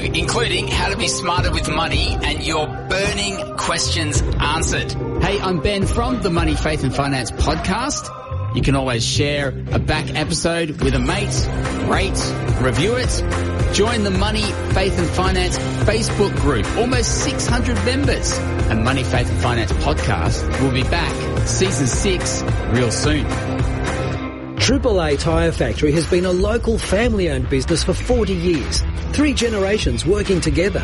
including how to be smarter with money and your burning questions answered. Hey, I'm Ben from the Money, Faith and Finance podcast. You can always share a back episode with a mate, rate, review it. Join the Money, Faith and Finance Facebook group. Almost 600 members. And Money, Faith and Finance podcast will be back season 6 real soon. AAA Tyre Factory has been a local family-owned business for 40 years. 3 generations working together.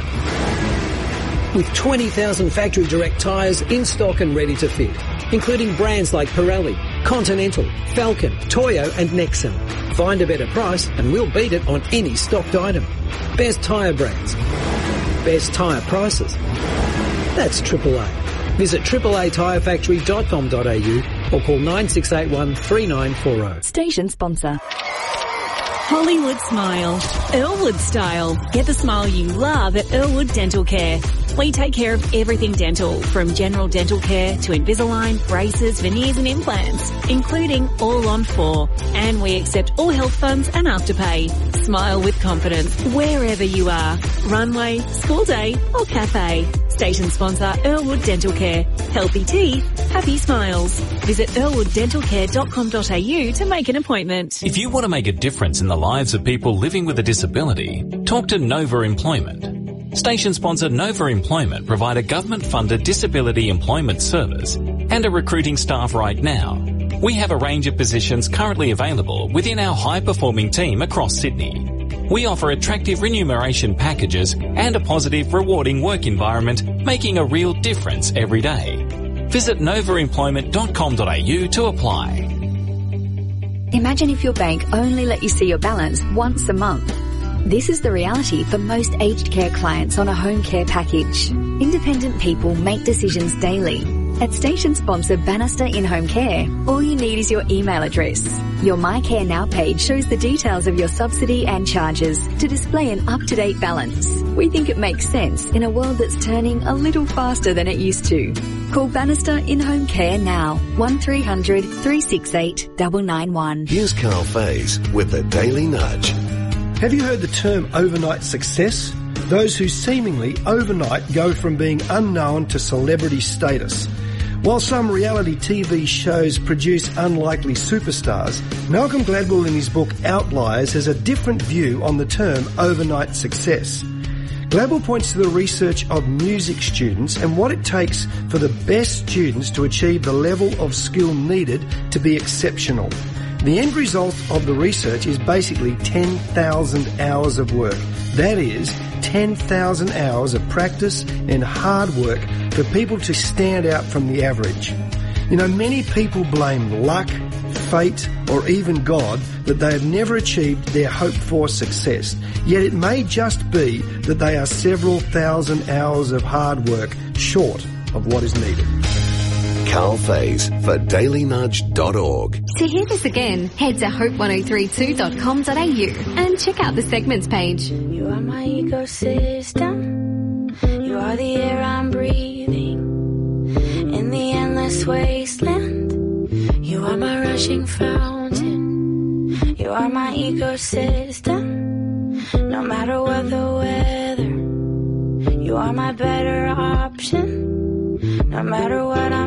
With 20,000 factory direct tyres in stock and ready to fit, including brands like Pirelli, Continental, Falcon, Toyo and Nexen. Find a better price and we'll beat it on any stocked item. Best tyre brands. Best tyre prices. That's AAA. Visit AAATyreFactory.com.au or call 9681 3940. Station sponsor. Hollywood Smile. Earlwood style. Get the smile you love at Earlwood Dental Care. We take care of everything dental, from general dental care to Invisalign, braces, veneers and implants, including all on 4. And we accept all health funds and afterpay. Smile with confidence wherever you are. Runway, school day or cafe. Station sponsor Earlwood Dental Care. Healthy teeth, happy smiles. Visit earlwooddentalcare.com.au to make an appointment. If you want to make a difference in the lives of people living with a disability, talk to Nova Employment. Station sponsor Nova Employment provide a government-funded disability employment service and are recruiting staff right now. We have a range of positions currently available within our high-performing team across Sydney. We offer attractive remuneration packages and a positive, rewarding work environment, making a real difference every day. Visit novaemployment.com.au to apply. Imagine if your bank only let you see your balance once a month. This is the reality for most aged care clients on a home care package. Independent people make decisions daily. At station sponsor Bannister In-Home Care, all you need is your email address. Your My Care Now page shows the details of your subsidy and charges to display an up-to-date balance. We think it makes sense in a world that's turning a little faster than it used to. Call Bannister In-Home Care now, 1300 368 991. Here's Carl Faze with the Daily Nudge. Have you heard the term overnight success? Those who seemingly overnight go from being unknown to celebrity status. While some reality TV shows produce unlikely superstars, Malcolm Gladwell in his book Outliers has a different view on the term overnight success. Gladwell points to the research of music students and what it takes for the best students to achieve the level of skill needed to be exceptional. The end result of the research is basically 10,000 hours of work. That is, 10,000 hours of practice and hard work for people to stand out from the average. You know, many people blame luck, fate, or even God that they have never achieved their hoped-for success. Yet it may just be that they are several thousand hours of hard work short of what is needed. Carl Faze for dailynudge.org. To hear this again, head to hope1032.com.au and check out the segments page. You are my ecosystem. You are the air I'm breathing in the endless wasteland. You are my rushing fountain. You are my ecosystem. No matter what the weather, you are my better option. No matter what I'm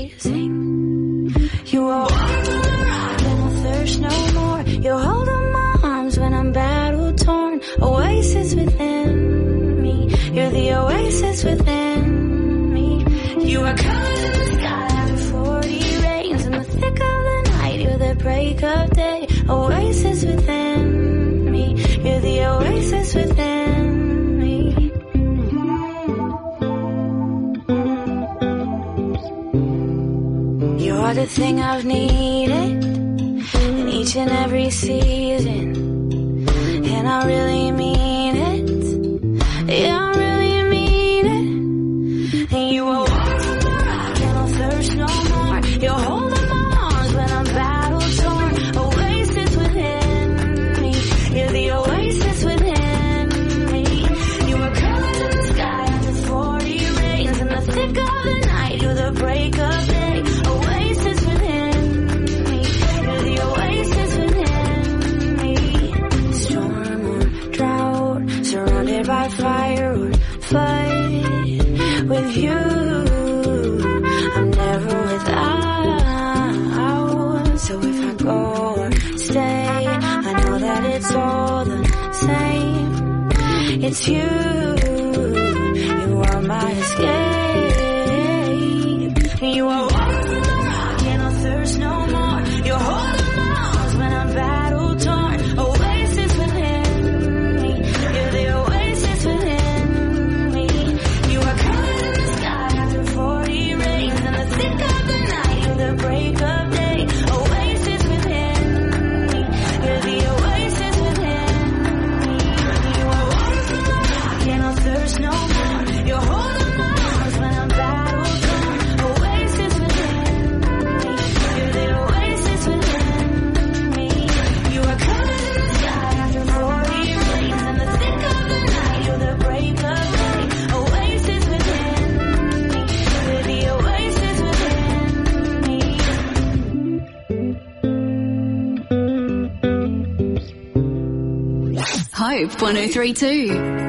facing, you are and I'll thirst no more. You'll hold on my arms when I'm battle torn. Oasis within me, you're the oasis within me. You are colors in the sky after 40 rains. In the thick of the night, you're the break of day. Oasis within me, you're the oasis within me. You are the thing I've needed in each and every season, and I really mean it. Yeah, I really mean it. And you are warm from the rock, and I'll thirst no more. You're holding my arms when I'm battle torn. Oasis within me, you're the oasis within me. You are colors in the sky after 40 rains. In the thick of the night, you're the break of day. By you, I'm never without. So if I go or stay, I know that it's all the same. It's you, you are my escape. You are water and I'll thirst no more. You're holding arms when I'm battle torn. Oasis within me, you're the oasis within me. You are colors in the sky after 40 rains. In the thick of the night, you're the break of day. Oasis within me, you're the oasis within me. You are water from the rock and I'll thirst no more. You're holding arms when I'm battle torn. Oasis within me, you're the oasis within me. You are colors in the sky after 40 rains. In the thick of the night, you're the break of day. Oasis within me, you're the oasis within me. Hope 103.2.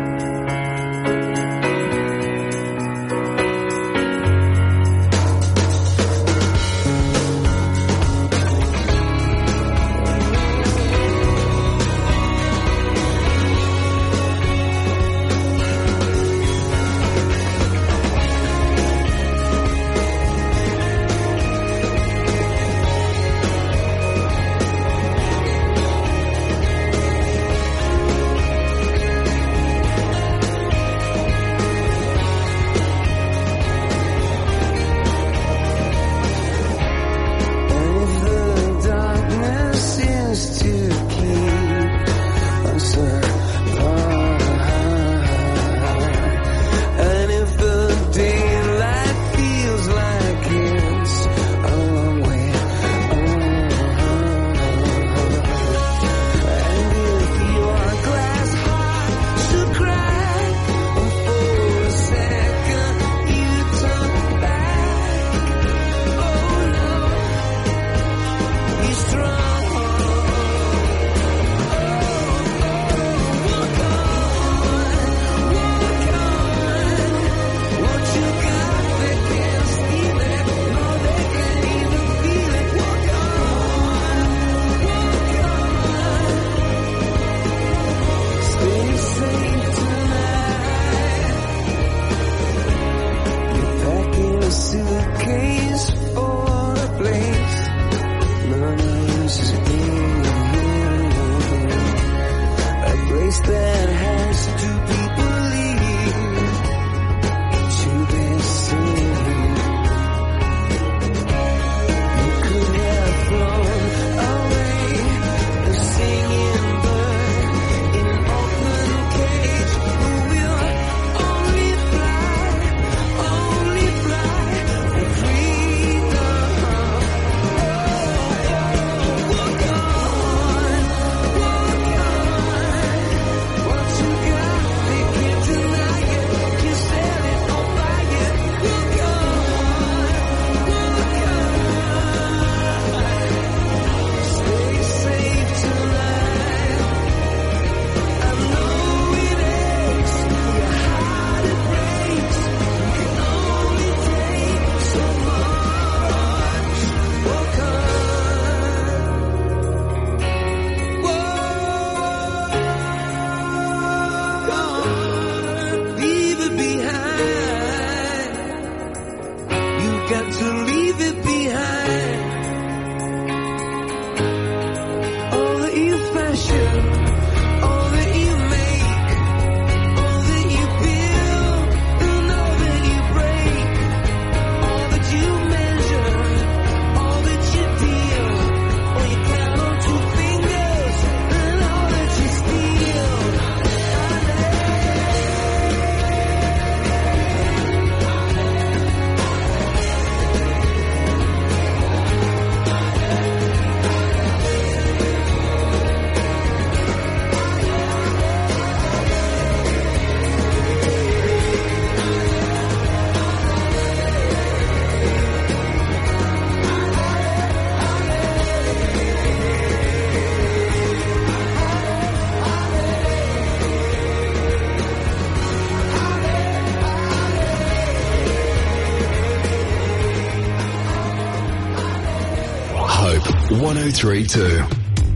1032.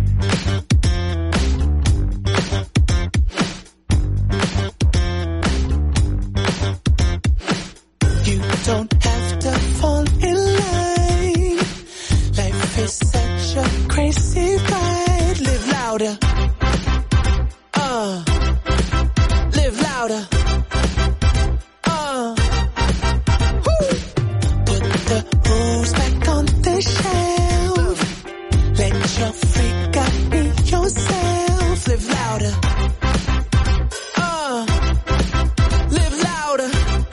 You don't have to fall in line. Life is such a crazy ride. Live louder. Live louder. Woo. Put the rules back on the shelf. Let your freak out be yourself. Live louder. Live louder.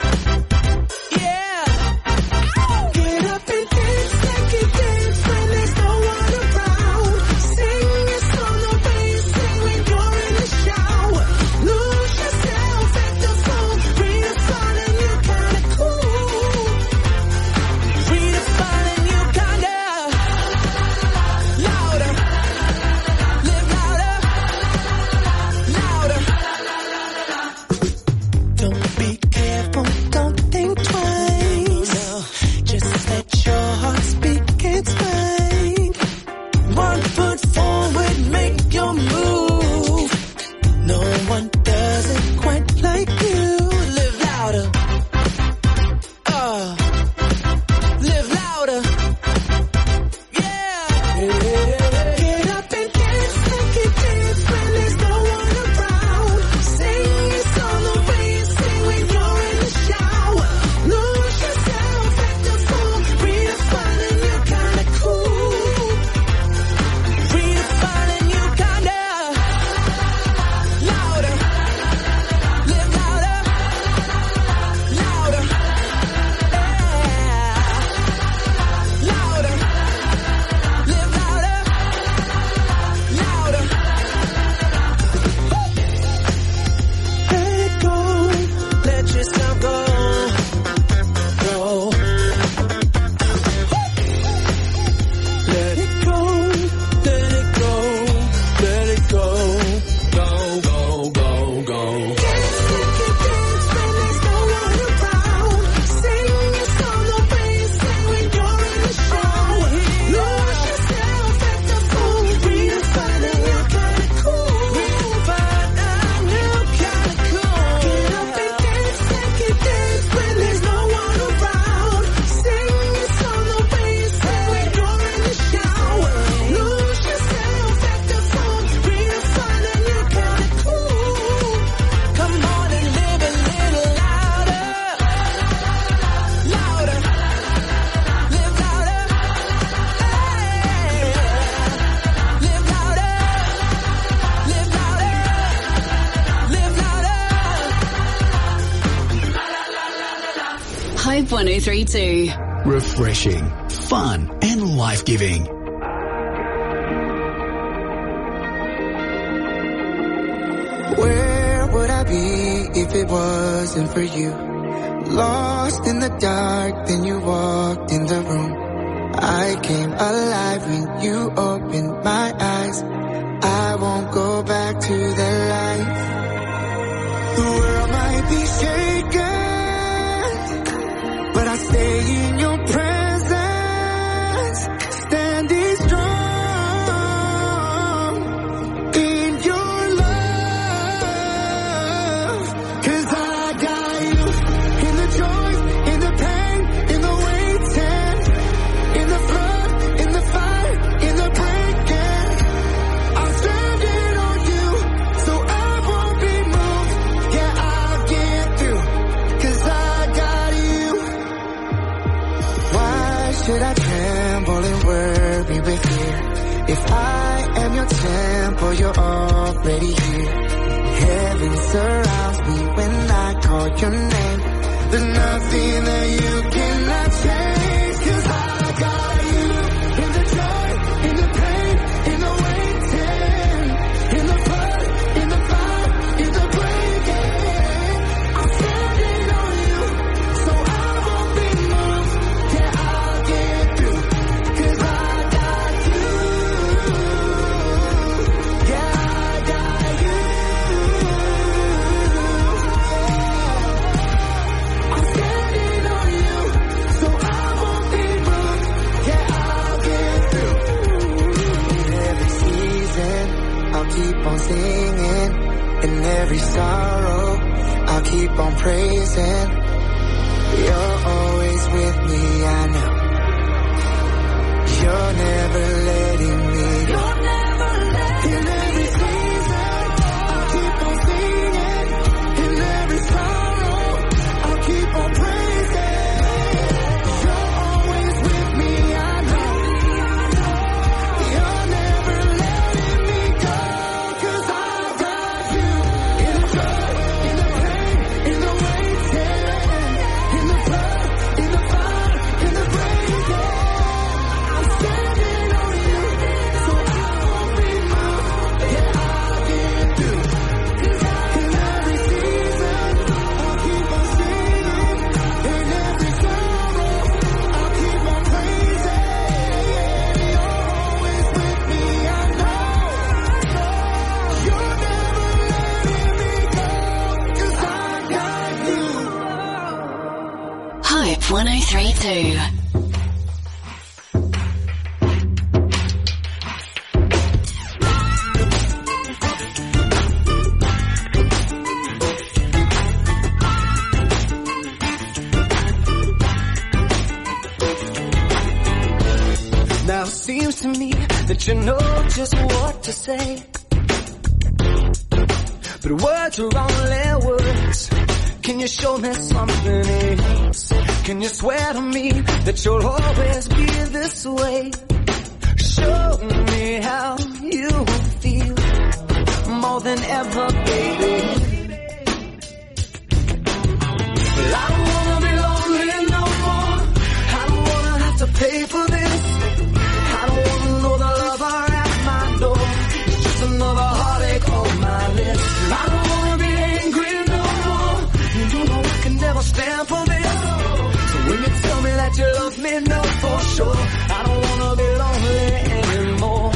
Yeah. Get up and dance like you dance when there's no one around. Sing your song away, sing when you're in the shower. Lose yourself at the phone. Redefining you kinda cool. Redefining you kinda louder. Live louder. Louder. Don't be careful, don't think twice. Just let your heart speak its mind. 1 foot forward, make your move. No one does it quite like you. Live louder. Live louder. Yeah. Get up and dance like you dance when there's no one around. Sing your song away, sing when you're in the shower. Lose yourself at the phone. Redefining you kinda cool. Redefining you kinda louder. Live louder. Louder. Yeah. Louder. Live louder. Louder. Let it go. Let yourself go. Go. Let it go. Let it go. Let it go. Go, go, go, go. Dance like you dance when there's no one around. Sing your song away, sing when you're in the shower. Lose yourself at the phone. Redefining you kinda cool. Redefining you kinda cool. Get up and dance like you dance when there's no one around. Sing your song away, sing when you're in the shower. Lose yourself at the phone. Redefining you kinda cool. Come on and live a little louder. Louder. Live louder. Hey. Live louder. Live louder. Live louder. Hope 1032. Refreshing, fun, and life-giving. Where would I be if it wasn't for you? Lost in the dark, then you walked in the room. I came alive when you opened my eyes. I won't go back to the life. The world might be shaken, but I stay in your presence, standing strong in your love. 'Cause I got you in the joy, in the pain, in the waiting, in the flood, in the fire, in the breaking. I'm standing on you, so I won't be moved. Yeah, I'll get through, 'cause I got you. Why should I tremble and worry with fear? If I am your temple, you're already here. Heaven surrounds me when I call your name. There's nothing that you cannot change. 'Cause I got you in the joy, in the pain, in the waiting, in the blood, in the fire, in the breaking. I'm standing on you, so I won't be moved. Yeah, I'll get through, 'cause I got you. Yeah, I got you. I'm standing every sorrow, I'll keep on praising. You're always with me, I know. You're never letting me go. In every season, I'll keep on singing. In every sorrow, I'll keep on praising. You're always with me, I know. You're never letting me go. 'Cause I got you. In the good, in the pain, in the waiting, in the blood, in the fire, in the breaking. I'm standing on you, so I won't be moved. Yeah, I'll get through. In every season, I'll keep on singing. In every sorrow, I'll keep on praising. You're always with me, I know. You're never letting me go, 'cause I got you. Hype 103.2. Now it seems to me that you know just what to say, but words are only words. Can you show me something else? Can you swear to me that you'll always be this way? Show me how you feel more than ever, baby. Well, I don't wanna be lonely no more. I don't wanna have to pay for this. I don't wanna know the lover at my door. It's just another heartache on my list. I don't wanna be angry no more. You know I can never stand for this. So when you tell me that you love me, know for sure I don't wanna be lonely anymore.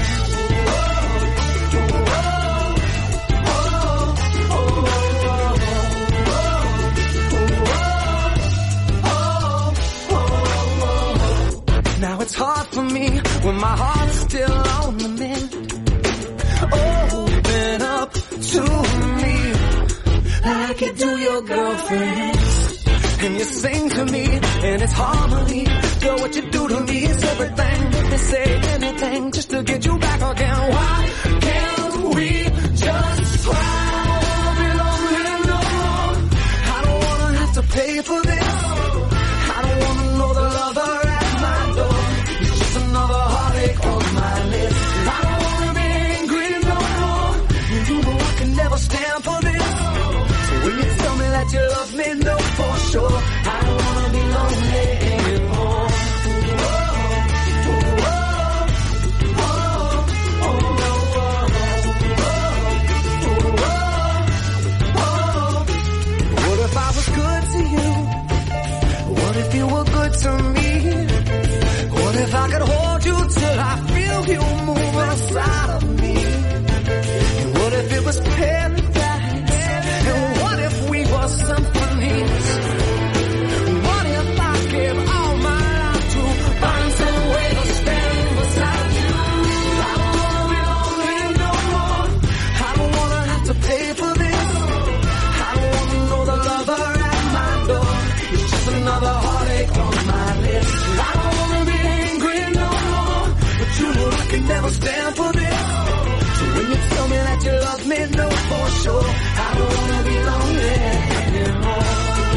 Now it's hard for me when my heart's still on the mend. Open up to me like you do your girlfriends. And you sing to me and it's harmony. Girl, what you do to me is everything. They say anything just to get you back again. Why can't we just try? I don't wanna be lonely no more. I don't wanna have to pay for this. I don't wanna know the lover at my door. It's just another heartache on my list. I don't wanna be angry no more. You know I can never stand for this. So when you tell me that you love me, know for sure I don't wanna be lonely anymore. What if I was good to you? What if you were good to me? What if I could hold you till I feel you move inside of me? And what if it was paradise? And what if we were symphonies? What if I gave all my life to find some way to stand beside you? I don't wanna be lonely no more. I don't wanna have to pay for this. I don't wanna know the lover at my door. It's just another heartache on my list. I don't wanna be angry no more, but you know I can never stand for this. So when you tell me that you love me, know for sure I don't wanna be lonely anymore.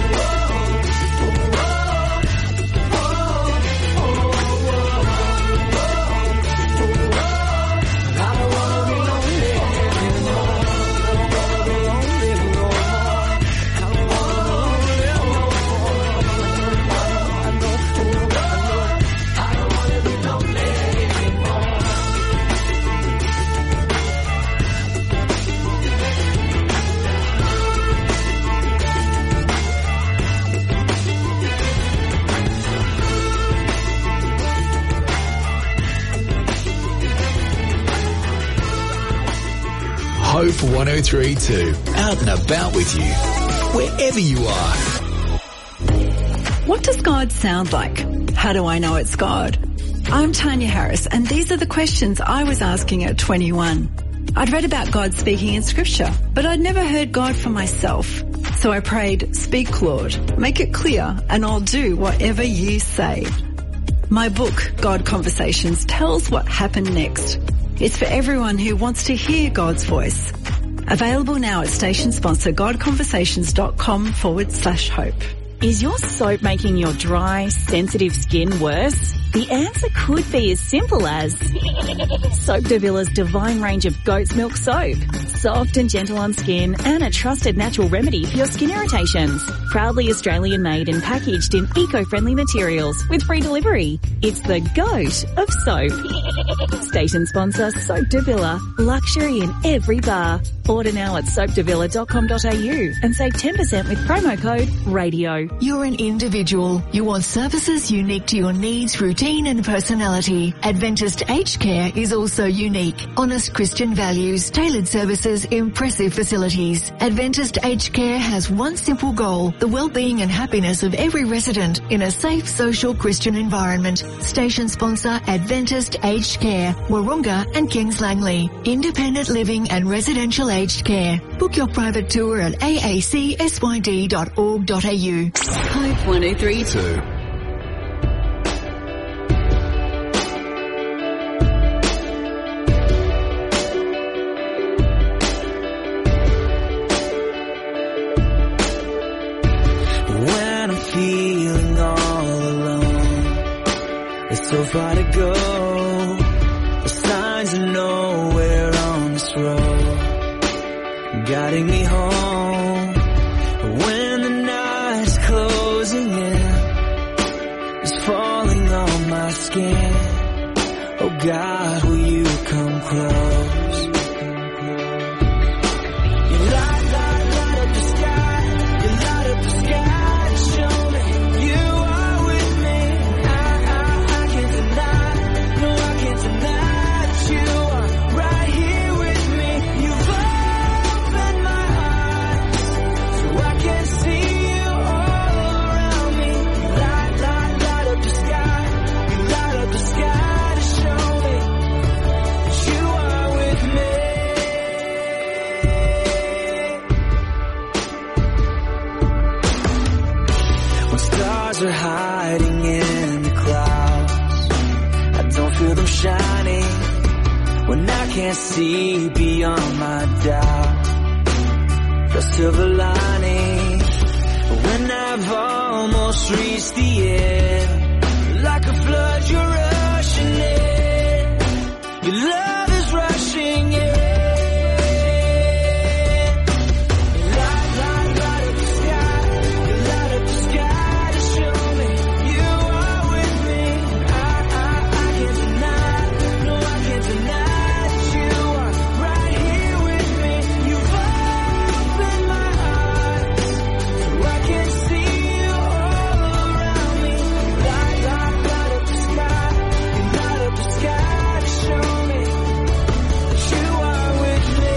I don't wanna be lonely anymore. Hope 103.2, out and about with you, wherever you are. What does God sound like? How do I know it's God? I'm Tanya Harris, and these are the questions I was asking at 21. I'd read about God speaking in Scripture, but I'd never heard God for myself. So I prayed, "Speak, Lord, make it clear, and I'll do whatever you say." My book, God Conversations, tells what happened next. It's for everyone who wants to hear God's voice. Available now at station sponsor godconversations.com/hope. Is your soap making your dry, sensitive skin worse? The answer could be as simple as Soap Devilla's divine range of goat's milk soap. Soft and gentle on skin and a trusted natural remedy for your skin irritations. Proudly Australian made and packaged in eco-friendly materials with free delivery. It's the goat of soap. Station sponsor Soap Devilla. Luxury in every bar. Order now at soapdevilla.com.au and save 10% with promo code RADIO. You're an individual. You want services unique to your needs, routine and personality. Adventist Aged Care is also unique. Honest Christian values, tailored services, impressive facilities. Adventist Aged Care has one simple goal, the well-being and happiness of every resident in a safe, social Christian environment. Station sponsor Adventist Aged Care, Wahroonga and Kings Langley. Independent living and residential aged care. Book your private tour at aacsyd.org.au. Hope 103.2. When I'm feeling all alone, it's so far to go. The signs are nowhere on this road, guiding me home. When the night's closing in, it's falling on my skin. Oh God, will you come close? You light up the sky. You light up the sky to show me you are with me. I can't deny, no I can't deny that you are right here with me. You've opened my eyes so I can see you all around me. You light up the sky. You light up the sky to show me that you are with me. When stars are hiding in the clouds, I don't feel them shining. When I can't see beyond my doubt, the silver lining. When I've almost reached the end, like a flood you're rushing in. Your love is rushing in. Light up the sky. You light up the sky to show me you are with me. I can't deny, no I can't deny that you are right here with me. You've opened my eyes so I can see you all around me. Light up the sky. You light up the sky to show me that you are with me.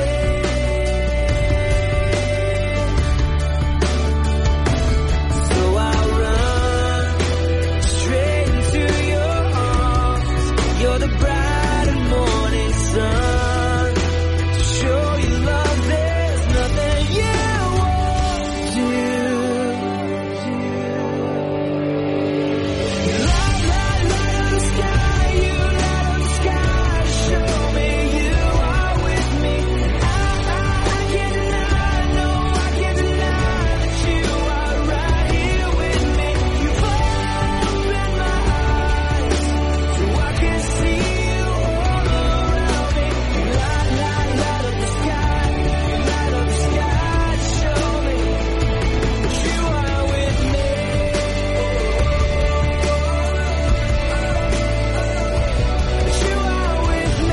So I'll run straight into your arms. You're the bright and morning sun. To show you love, there's nothing you won't do. You light up the sky. You light up the sky to show me you are with me. I can't deny, no I can't deny that you are right here with me. You've opened my eyes so I can see you all around me. You light up the sky. You light up the sky to show me that you are with me. That you are with me.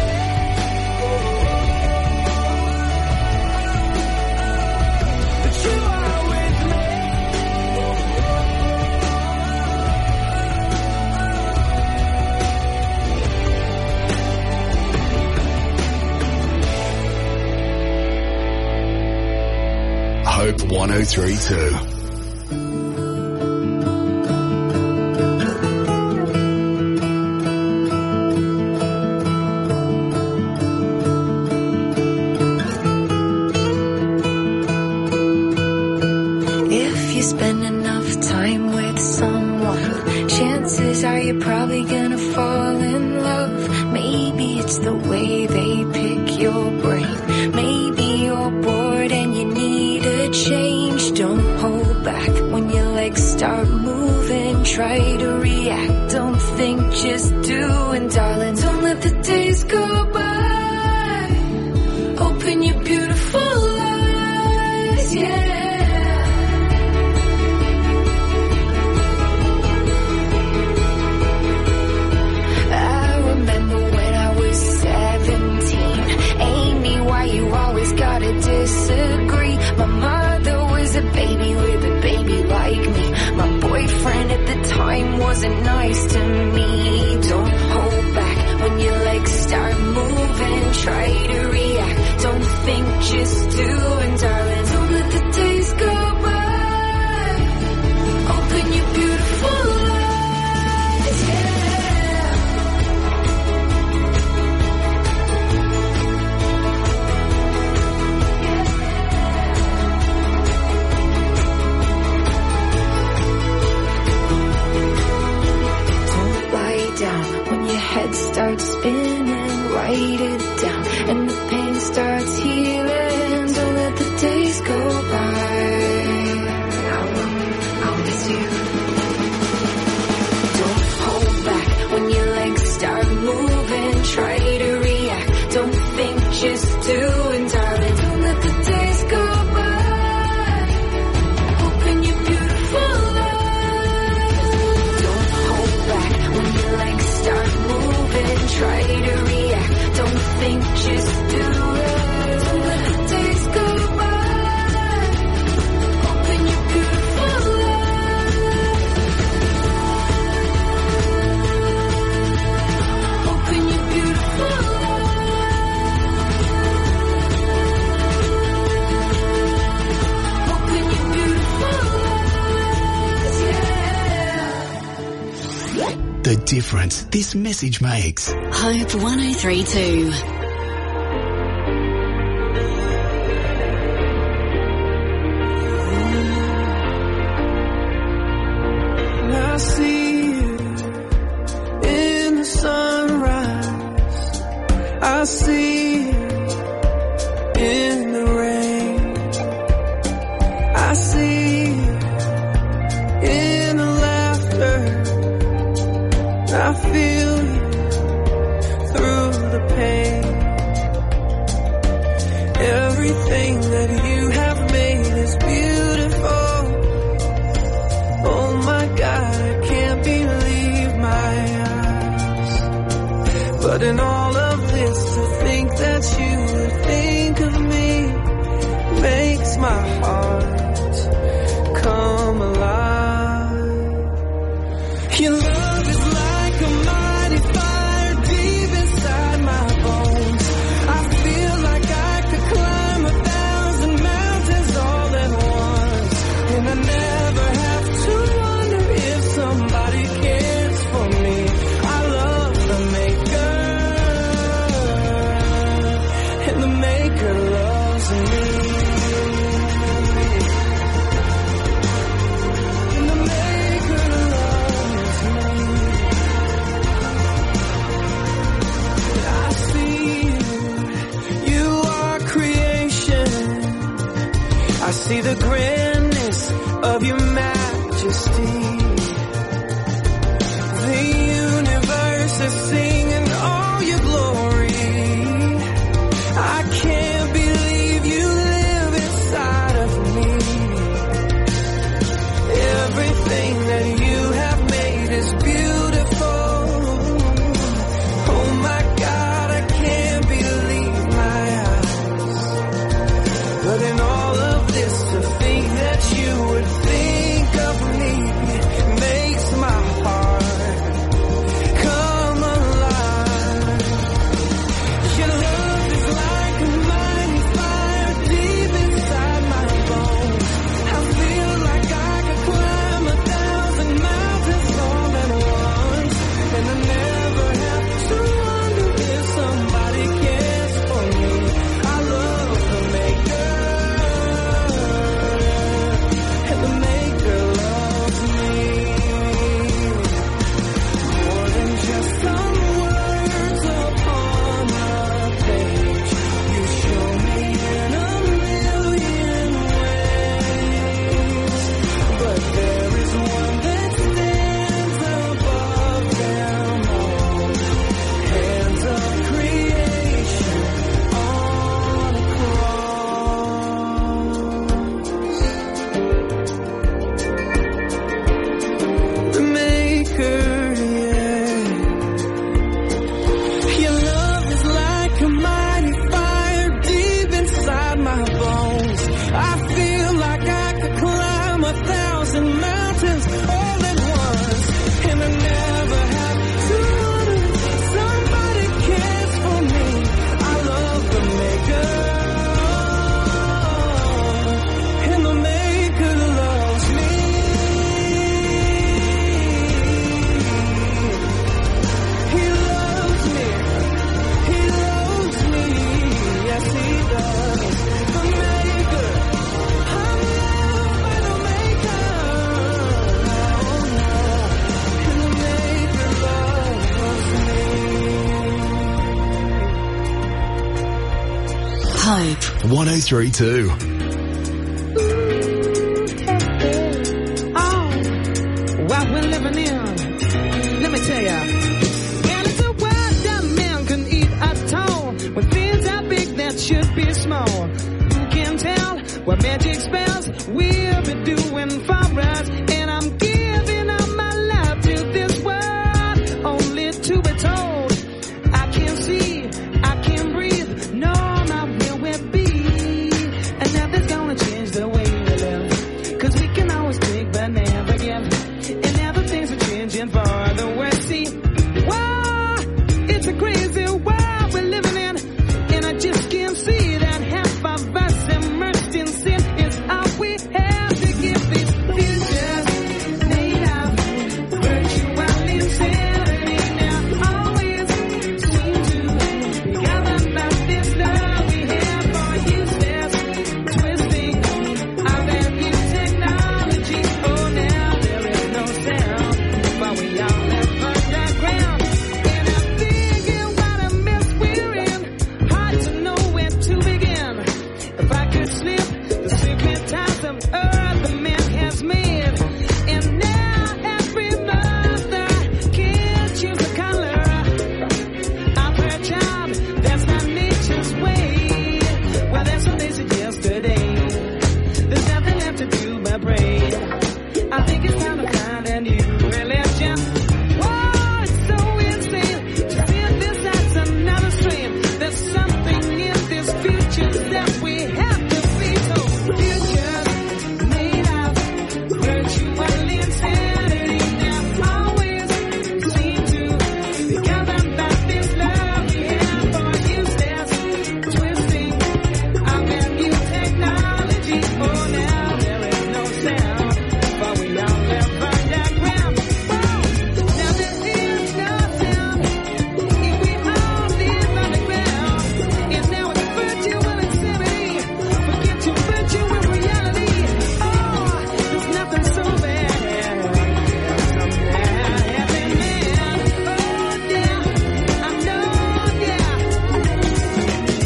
That you are with me. Hope 103.2. you're probably gonna fall in love. Maybe it's the way they pick your brain. Maybe you're bored and you need a change. Don't hold back when your legs start moving. Try to react, don't think, just do. And darling, don't let the days go by. Open your beautiful eyes, yeah. You always gotta disagree. My mother was a baby with a baby like me. My boyfriend at the time wasn't nice to me. Don't hold back when your legs start moving. Try to react, don't think, just do. And darling, don't let the days go by. Open your beautiful eyes, yeah. Down when your head starts spinning, write it down, and the pain starts healing. Don't let the days go by. I'll miss you. Don't hold back when your legs start moving. Try to react, don't think, just do. And darling, don't let the days go by. Open your beautiful eyes. Don't hold back when your legs start moving. Try to react, don't think, just do it. Don't let the days go by. Open your beautiful eyes. Open your beautiful eyes. Open your beautiful eyes, yeah. The difference this message makes. Hope 1032. I see you in the sunrise. I see you in the rain. I see you in the laughter. I feel you through the pain. Everything that you have made is beautiful. Oh my God, I can't believe my eyes. But in all of this, to think that you would think of me makes my heart come alive. Your love is like a mighty fire deep inside my bones. I feel like I could climb 1,000 mountains all at once. And I never have to wonder if somebody cares for me. I love the maker, and the maker loves me. And the maker loves me. I see you, you are creation. I see the grandness of your majesty. The universe is singing all your glory. I can't believe you live inside of me. Everything that you have made is beautiful. Oh my God, I can't believe my eyes. But in all of this, to think that you would think of me makes my heart come alive. 1032. What we're living in, let me tell ya. Well, it's a world that man can eat at all. When things are big, that should be small. Who can tell what magic spells we'll be doing for us? And I'm giving up my love to this world, only to be told I can't see, I can't breathe, no, not where we'll be. And nothing's gonna change the way we live, 'cause we can always take but never give. And now the things are changing for the worse. See, wow, it's a crazy world we're living in, and I just can't see that half of us immersed in sin is all we have to give these futures made of virtual insanity. Now always seem to be gathered about this love we have for useless twisting of that new technology. Oh, now there is no sound, but we all live underground. And I'm thinking what a mess we're in, hard to know where to begin. If I could slip the secret ties of earth the man has made, and now every mother can choose a color of her child. That's not nature's way. Well, that's what they said yesterday. There's nothing left to do but pray. I think it's time to find a new religion. Whoa, it's so insane to see this as another strain. There's something in this future that we have to be told. Futures made of virtual insanity. Now always seem to be gathered about this love we have for useless twisting of that new technology. Oh, now there is no sound, but we all live underground. Whoa, now there is no sound if we all live underground. And now it's virtual insanity. Forget your virtual reality. Oh, there's nothing so bad. Something happening. Oh, yeah, I know, yeah.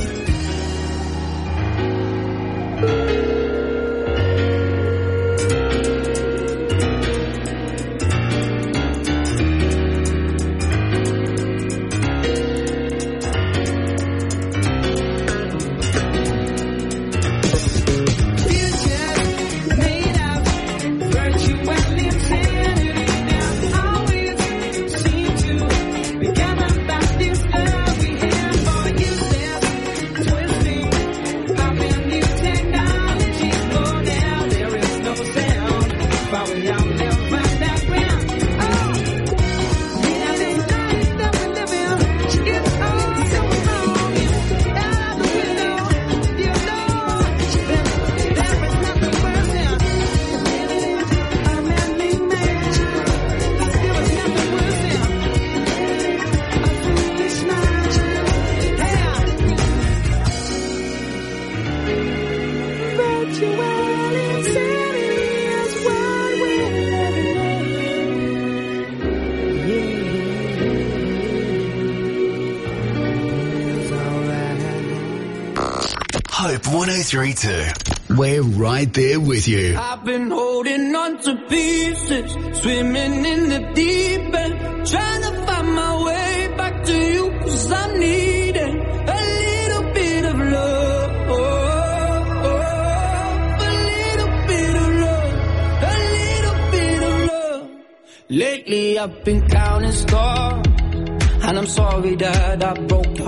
Futures made of virtual insanity. Now always seem to be gathered about this love we have for useless twisting of that new technology. Oh, now there is no sound, but we all live underground. Oh, now this life that we live in, she gets all so wrong. Out of the window, you know, there is nothing worse than living in a man-made mansion. There is nothing worse than a foolish mansion. Virtual insanity is what we're Hope 1032. We're right there with you. I've been holding on to pieces, swimming in the deep end, trying to find my way back to you, 'cause I'm needing a little bit of love, a little bit of love, a little bit of love. Lately I've been counting stars, and I'm sorry that I broke your